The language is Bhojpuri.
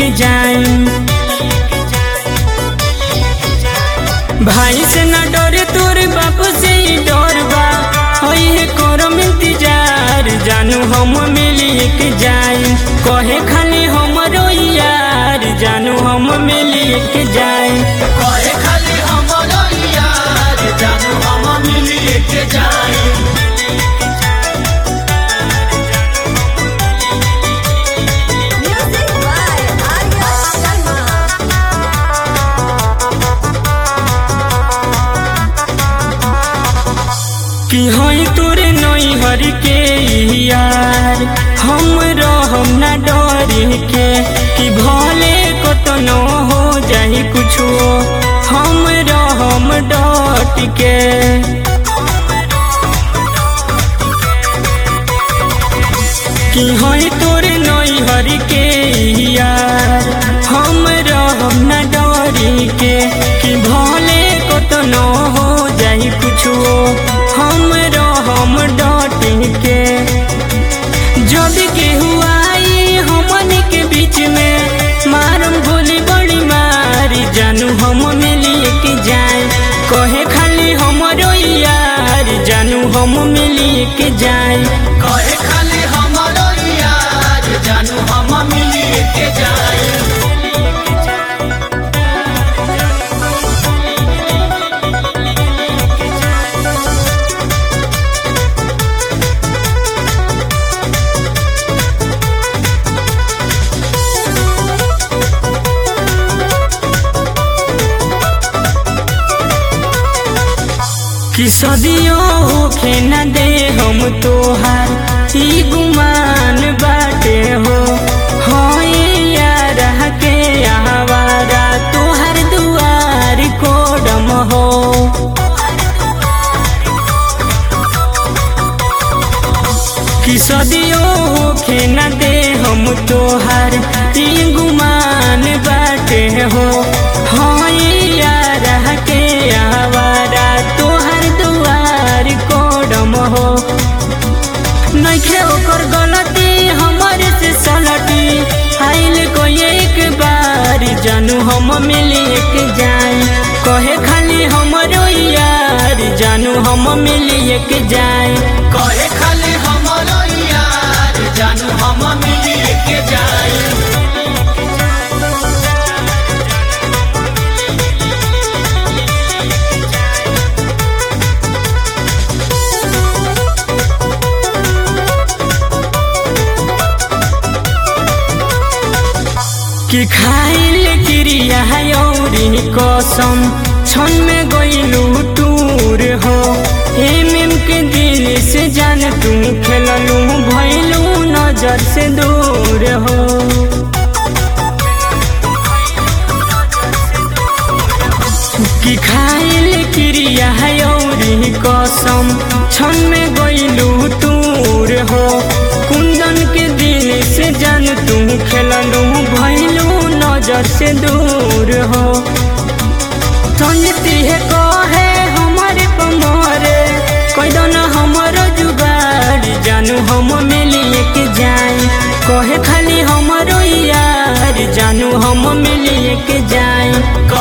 के जाई। भाई से न डरे तोर बाप से ही डर बा, होई करम इंतजार जानू हम मिलिए के जाई। कहे खाली हमरो यार जानू हम मिलिए के जाई। कहे खाली हमरो यार जानू हम मिलिए के जाई। Music by Arya Sharma. कि हई तोरे नई हर के यार हम रहम ना डर के, कि भले कतनो हो जाही कुछो हम रहम डट के। कि हई तोरे नई हर के यार हम रहम ना डर के, कि भले कतनो हो जाही कुछो हम रहम डट के। जब केहू आई हमन के बीच में मारम गोली बड़ी मारी जानू हम मिलिए के जाए। कहे खाली हमरो यार जानू हम मिलिए के जाए। कहे खाली हमरो यार जानू हम मिलिए के जाई। कि सदियों होखे न दे हम तोहार ई गुमान बाटे हो। होए यार के आवारा तोहर दुआर कोडम हो। कि सदियों होखे न दे हम तोहार ई गुमान बाटे हो। होए यार के आवारा तोहर दुआर कोडम हो। नइखे ओकर गलती हमरे से सलटी, आइल को एक बार जानू हम मिलिए के जाए। कहे खाली हमरो यार जानू हम मिलिए के जाए। कहे खाली हमरो यार जानू हम मिलिए के जाई। कि खाइल क्रिया औरी कसम क्षण में गइलू टूर हो। एम के दिल से जान तू खेललू भइलू नजर से दूर हो। कि खाइल क्रिया औरी कसम क्षण में गइलू टूर हो। कुंदन के दिल से जान तू खेललू भइलू नजर से दूर हो। संजती है कहे हमारे पमरे कैदो न हमरो जुगाड़ जानू हम मिलिए के जाए। कहे खाली हमरो यार जानू हम मिलिए के जाए।